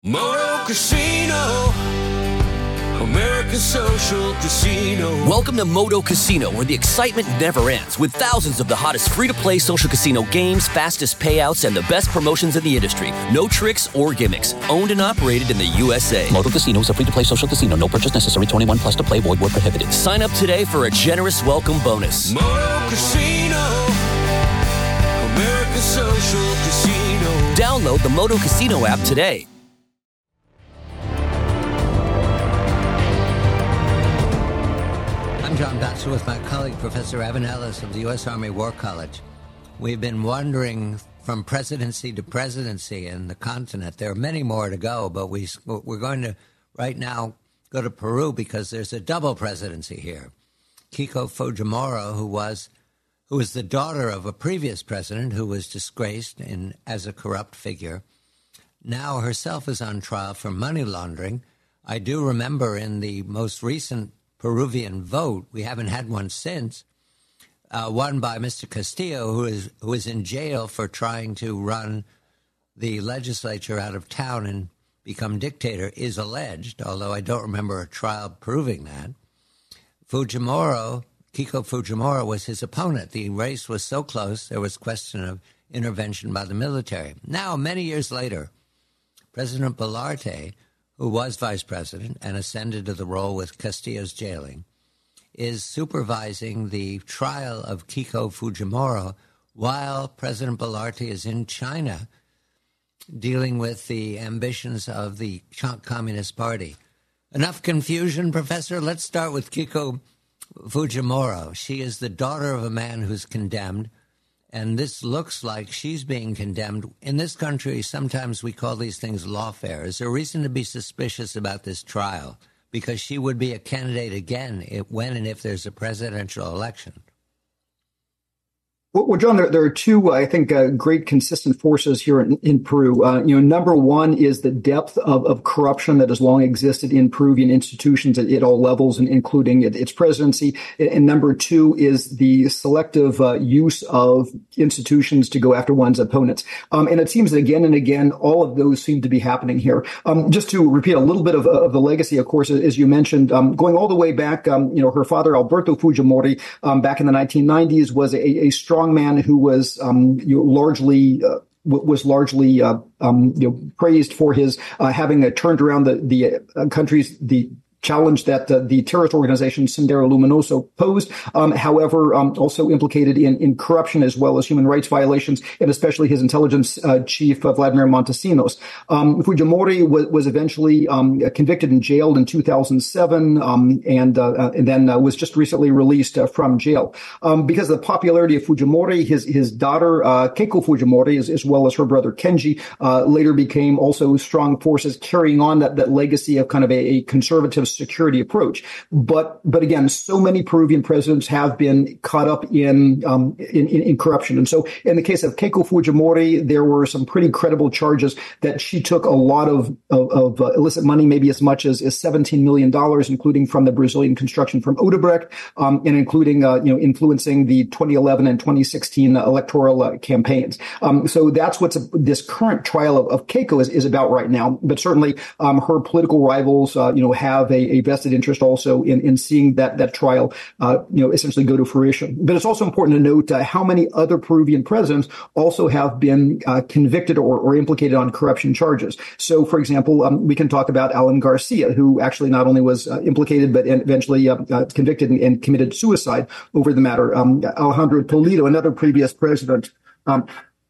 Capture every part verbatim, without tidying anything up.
Moto Casino, American Social Casino. Welcome to Moto Casino, where the excitement never ends, with thousands of the hottest free-to-play social casino games, fastest payouts, and the best promotions in the industry. No tricks or gimmicks. Owned and operated in the U S A. Moto Casino is a free-to-play social casino. No purchase necessary. twenty-one plus to play. Void where prohibited. Sign up today for a generous welcome bonus. Moto Casino, American Social Casino. Download the Moto Casino app today. I'm John Batchelor with my colleague, Professor Evan Ellis of the U S Army War College. We've been wandering from presidency to presidency in the continent. There are many more to go, but we, we're going to right now go to Peru because there's a double presidency here. Keiko Fujimori, who was who was the daughter of a previous president who was disgraced in, as a corrupt figure, now herself is on trial for money laundering. I do remember in the most recent Peruvian vote, we haven't had one since, uh, won by Mister Castillo, who is who is in jail for trying to run the legislature out of town and become dictator, is alleged, although I don't remember a trial proving that. Fujimori, Keiko Fujimori, was his opponent. The race was so close, there was question of intervention by the military. Now, many years later, President Boluarte, who was vice president and ascended to the role with Castillo's jailing, is supervising the trial of Keiko Fujimori while President Boluarte is in China dealing with the ambitions of the Communist Party. Enough confusion, Professor. Let's start with Keiko Fujimori. She is the daughter of a man who's condemned, and this looks like she's being condemned. In this country, sometimes we call these things lawfare. Is there reason to be suspicious about this trial? Because she would be a candidate again if, when and if there's a presidential election. Well, John, there, there are two, I think, uh, great consistent forces here in, in Peru. Uh, you know, number one is the depth of, of corruption that has long existed in Peruvian institutions at, at all levels, and including it, its presidency. And number two is the selective uh, use of institutions to go after one's opponents. Um, and it seems that again and again, all of those seem to be happening here. Um, just to repeat a little bit of, of the legacy, of course, as you mentioned, um, going all the way back, um, you know, her father, Alberto Fujimori, um, back in the nineteen nineties, was a, a strong man who was um, you know, largely uh, w- was largely uh, um, you know, praised for his uh, having uh, turned around the the uh, country's the challenge that uh, the terrorist organization Sendero Luminoso posed. Um, however, um, also implicated in, in corruption as well as human rights violations, and especially his intelligence uh, chief, uh, Vladimir Montesinos. Um, Fujimori was, was eventually um, convicted and jailed in two thousand seven, um, and uh, and then uh, was just recently released uh, from jail. Um, because of the popularity of Fujimori, his his daughter uh, Keiko Fujimori, as, as well as her brother Kenji, uh, later became also strong forces carrying on that that legacy of kind of a, a conservative security approach. But but again, so many Peruvian presidents have been caught up in, um, in, in, in corruption. And so in the case of Keiko Fujimori, there were some pretty credible charges that she took a lot of, of, of uh, illicit money, maybe as much as, as seventeen million dollars, including from the Brazilian construction firm Odebrecht, um, and including uh, you know influencing the twenty eleven and twenty sixteen electoral uh, campaigns. Um, so that's what this current trial of, of Keiko is, is about right now. But certainly um, her political rivals, uh, you know, have a A, a vested interest also in, in seeing that that trial, uh, you know, essentially go to fruition. But it's also important to note uh, how many other Peruvian presidents also have been uh, convicted or, or implicated on corruption charges. So, for example, um, we can talk about Alan Garcia, who actually not only was uh, implicated but eventually uh, uh, convicted and, and committed suicide over the matter. Um, Alejandro Toledo, another previous president. Um,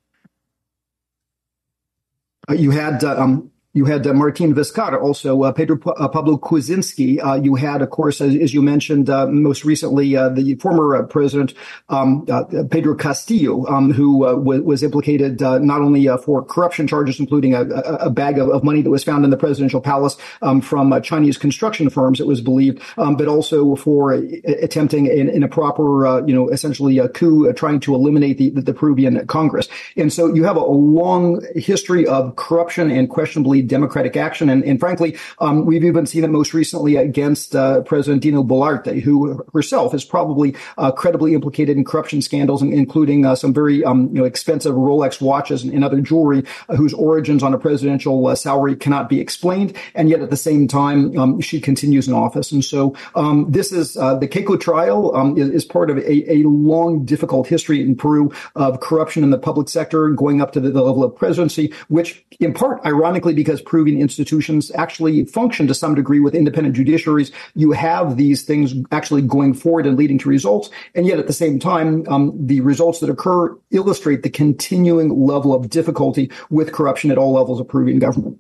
uh, you had. Uh, um, You had uh, Martin Vizcarra, also uh, Pedro P- uh, Pablo Kuczynski. Uh, you had, of course, as, as you mentioned, uh, most recently, uh, the former uh, president, um, uh, Pedro Castillo, um, who uh, w- was implicated uh, not only uh, for corruption charges, including a, a, a bag of, of money that was found in the presidential palace um, from uh, Chinese construction firms, it was believed, um, but also for uh, attempting in, in a proper, uh, you know, essentially a coup, uh, trying to eliminate the, the, the Peruvian Congress. And so you have a, a long history of corruption and questionably highly democratic action. And, and frankly, um, we've even seen it most recently against uh, President Dina Boluarte, who herself is probably uh, credibly implicated in corruption scandals, including uh, some very um, you know, expensive Rolex watches and, and other jewelry uh, whose origins on a presidential uh, salary cannot be explained. And yet at the same time, um, she continues in office. And so um, this is uh, the Keiko trial um, is, is part of a, a long, difficult history in Peru of corruption in the public sector going up to the, the level of presidency, which in part, ironically, because Peruvian institutions actually function to some degree with independent judiciaries, you have these things actually going forward and leading to results. And yet at the same time, um, the results that occur illustrate the continuing level of difficulty with corruption at all levels of Peruvian government.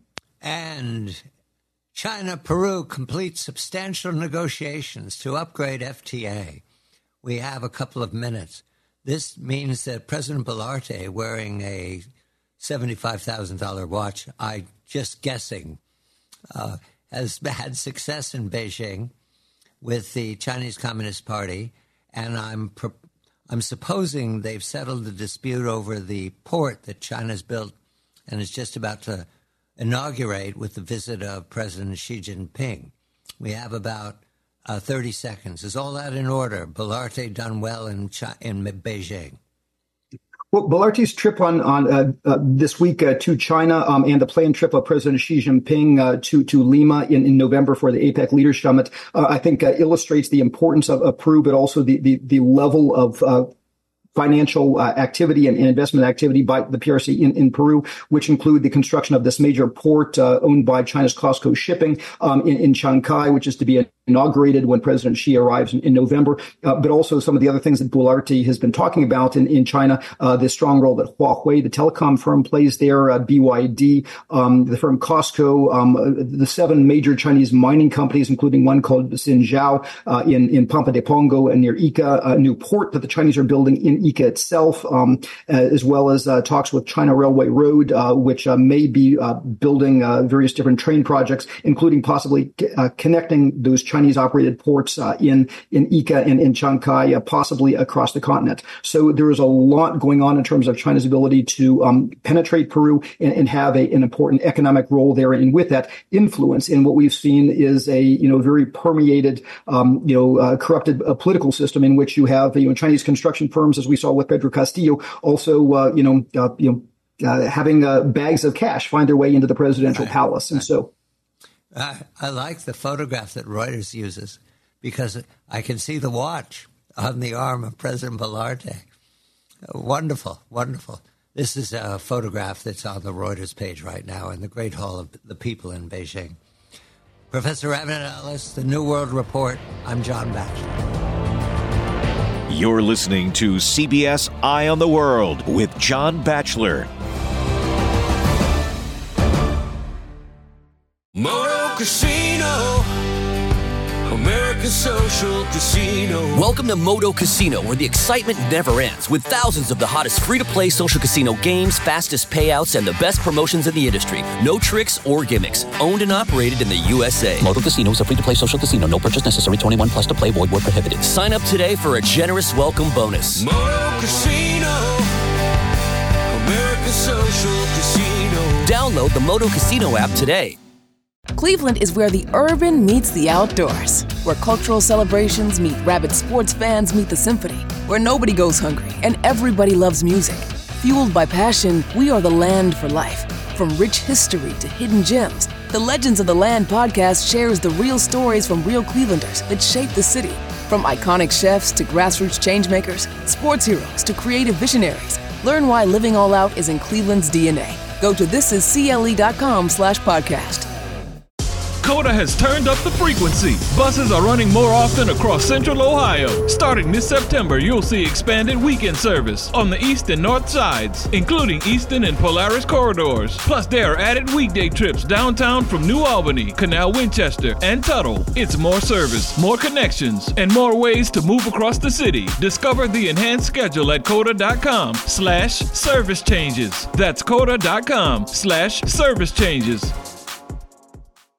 And China-Peru completes substantial negotiations to upgrade F T A. We have a couple of minutes. This means that President Boluarte, wearing a seventy-five thousand dollars watch, I just guessing, uh, has had success in Beijing with the Chinese Communist Party, and I'm pro- I'm supposing they've settled the dispute over the port that China's built and is just about to inaugurate with the visit of President Xi Jinping. We have about uh, thirty seconds. Is all that in order? Boluarte done well in Chi- in Beijing? Well, Boluarte's trip on on uh, uh, this week uh, to China um, and the planned trip of President Xi Jinping uh, to to Lima in, in November for the APEC Leaders Summit, uh, I think uh, illustrates the importance of, of Peru, but also the the, the level of uh, financial uh, activity and, and investment activity by the P R C in, in Peru, which include the construction of this major port uh, owned by China's COSCO Shipping um, in, in Chancay, which is to be inaugurated when President Xi arrives in, in November, uh, but also some of the other things that Boluarte has been talking about in, in China, uh, the strong role that Huawei, the telecom firm, plays there, uh, B Y D, um, the firm COSCO, um, the seven major Chinese mining companies, including one called Xinjiao uh, in, in Pampa de Pongo and near Ica, a new port that the Chinese are building in Ica itself, um, uh, as well as uh, talks with China Railway Road, uh, which uh, may be uh, building uh, various different train projects, including possibly uh, connecting those Chinese operated ports uh, in, in Ica and in Chancay, uh, possibly across the continent. So there is a lot going on in terms of China's ability to um, penetrate Peru and, and have a, an important economic role there. And with that influence in what we've seen is a, you know, very permeated, um, you know, uh, corrupted uh, political system in which you have, you know, Chinese construction firms, as we saw with Pedro Castillo, also, uh, you know, uh, you know, uh, having uh, bags of cash find their way into the presidential right. palace. And so I, I like the photograph that Reuters uses because I can see the watch on the arm of President Boluarte. Wonderful, wonderful. This is a photograph that's on the Reuters page right now in the Great Hall of the People in Beijing. Professor Evan Ellis, The New World Report. I'm John Batchelor. You're listening to C B S Eye on the World with John Batchelor. Moto Casino, American Social Casino. Welcome to Moto Casino, where the excitement never ends, with thousands of the hottest free-to-play social casino games, fastest payouts, and the best promotions in the industry. No tricks or gimmicks. Owned and operated in the U S A. Moto Casino is a free-to-play social casino. No purchase necessary. twenty-one plus to play. Void where prohibited. Sign up today for a generous welcome bonus. Moto Casino, American Social Casino. Download the Moto Casino app today. Cleveland is where the urban meets the outdoors, where cultural celebrations meet rabid sports fans meet the symphony, where nobody goes hungry and everybody loves music. Fueled by passion, we are the land for life. From rich history to hidden gems, the Legends of the Land podcast shares the real stories from real Clevelanders that shape the city. From iconic chefs to grassroots changemakers, sports heroes to creative visionaries, learn why living all out is in Cleveland's D N A. Go to thisiscle.com slash podcast. Coda has turned up the frequency. Buses are running more often across Central Ohio. Starting this September, you'll see expanded weekend service on the east and north sides, including Eastern and Polaris corridors. Plus, there are added weekday trips downtown from New Albany, Canal Winchester, and Tuttle. It's more service, more connections, and more ways to move across the city. Discover the enhanced schedule at coda.com slash service changes. That's coda.com slash service changes.